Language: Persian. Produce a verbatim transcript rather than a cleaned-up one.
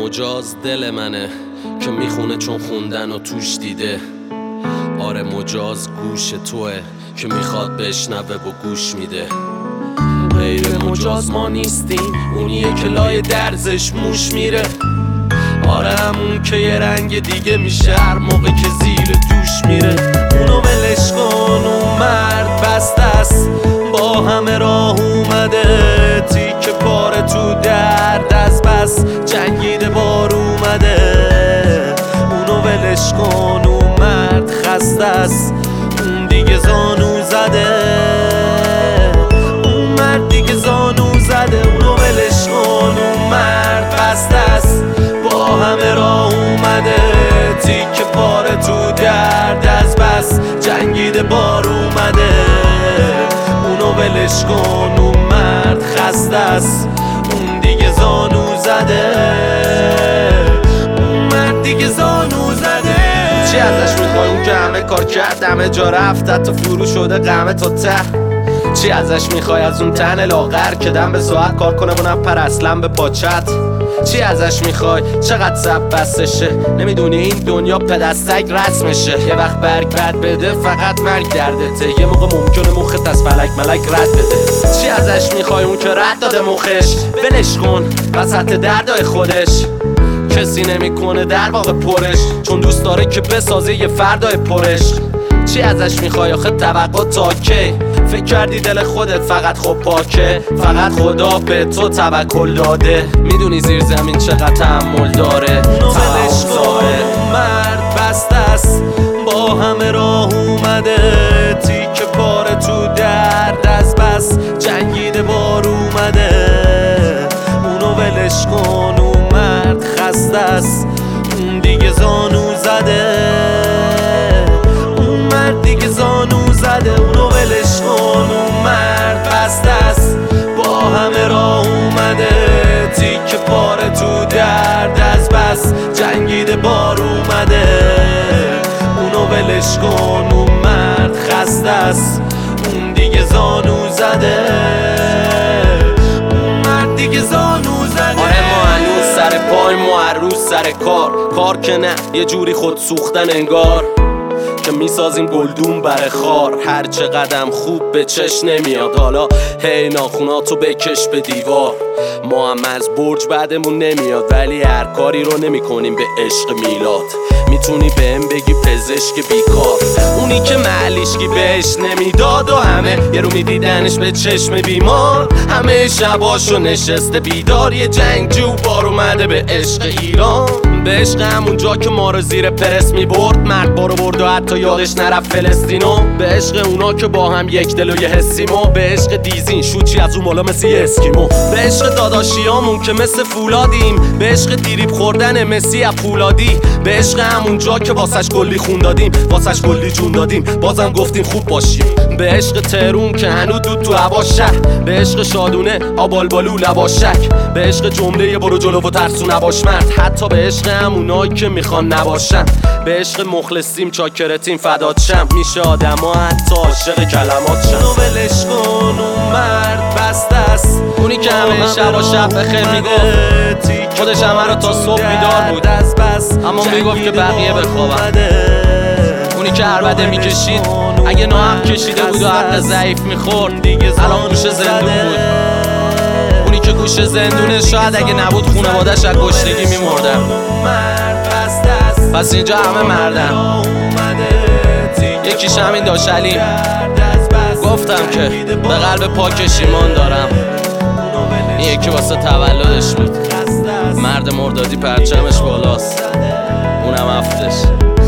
مجاز دل منه که میخونه چون خوندن و توش دیده. آره مجاز گوش توه که میخواد بشنوه و گوش میده. غیر مجاز ما نیستیم، اونیه که لای درزش موش میره. آره همون که یه رنگ دیگه میشه هر موقع که زیر دوش میره. اونو ولش کن، اون مرد بسته است، با همه راه اومده. تیکه پاره تو درد از بس جنگیده بار اومده. اونو ولش کن، اون مرد خسته است، اون دیگه زانو زده. اون مرد دیگه زانو زده. اونو ولش کن، اون مرد بسته است، با همه راه اومده. تیکه پاره تو درد از بس جنگیده بار اومده. اونو ولش کن، اون مرد خسته است، اون دیگه زانو زده. اون مرد دیگه زانو زده. چی ازش میخوای اون که همه کار کرد، همه جا رفت، حتی فرو شده غمه تا ته؟ چی ازش میخوای از اون تن لاغر که دم به ساعت کار کنه و نپر اصلا به پاچت؟ چی ازش میخوای؟ چقدر سب بستشه؟ نمیدونی این دنیا پدستک رسمشه. یه وقت برگ بد بده فقط مرگ دردته. یه موقع ممکنه مخت از فلک ملک رد بده. چی ازش میخوای اون که رد داده مخش؟ ولش کن وسط دردای خودش. کسی نمیکنه در واقع پرش، چون دوست داره که بسازه یه فردای پرش. چی ازش میخوای آخه توقع تا کی؟ فکر کردی دل خودت فقط خب پاکه؟ فقط خدا به تو توکل داده. میدونی زیر زمین چقدر تحمل داره. ولش کن، مرد بسته است، با همه راه اومده. تیکه پاره تو درد از بس جنگیده بار اومده. اونو ولش کن، اون مرد خسته است، اون دیگه زانو زده. اون مرد دیگه زانو زده. اونو ولش کن، اون مرد بسته است، با همه راه اومده. تیکه پاره تو درد از بس جنگیده بار اومده. اونو ولش کن، اون مرد خسته است، اون دیگه زانو زده. اون مرد دیگه زانو زده. آره ما هنوز سر پای، ما هر روز سر کار. کار که نه یه جوری خود سوختن انگار که میسازیم گلدون بر خار. هر چه قدم خوب به چش نمیاد. حالا هی ناخوناتو بکش به دیوار. ما هم از برج بعدمون نمیاد، ولی هر کاری رو نمی کنیم به عشق میلاد. میتونی بهم بگی پزشک بیکار، اونی که معلیشکی بهش نمیداد و همه یه رو میدیدنش به چشم بیمار. همه شباشو نشسته بیدار، یه جنگجو بار اومده به عشق ایران. به عشق همون جا که ما رو زیر پرس میبرد، مرد بارو برد و حتی یادش نرفت فلسطینو. به عشق اونا که با هم یک دل و یه حسیمو. به عشق دیزین شوچی از اون بالا مثل یه اسکیمو. به عشق داداشیامون که مثل فولادیم. به عشق دیریب خوردن مسی از پولادی. به عشق همون جا که واسش کلی خون دادیم، واسش کلی جون دادیم، بازم گفتیم خوب باشیم. به عشق تهرون که هنو دود تو هوا شهر. به عشق شادونه آبالبالو لباشک. به عشق جمله برو جلو و ترسو نباش مرد. حتی به عشق همونایی که میخوان نباشن. به عشق مخلصیم چاکرتیم فدات شم. میشه آدم ها حتی عاشق کلمات شم. اونو ولش کن، اون مرد بسته است، اونی که همه شب و شب بخیر میگفت. خودش همه رو تا صبح بیدار بود، اما میگفت که بقیه بخوابن. اونی که عربده میکشید اگه ناهم کشیده بود و حق ضعیف میخورد، الان گوش زندون بود. اونی که گوش زندونه شاید اگه نبود خونوادش از گشنگی میمردن. پس اینجا همه مردن، یکیش همین داشلیم. گفتم که به قلب پاکش ایمان دارم. این یکی واسه تولدش بود. مرد مردادی پرچمش بالاست، اونم هفتش.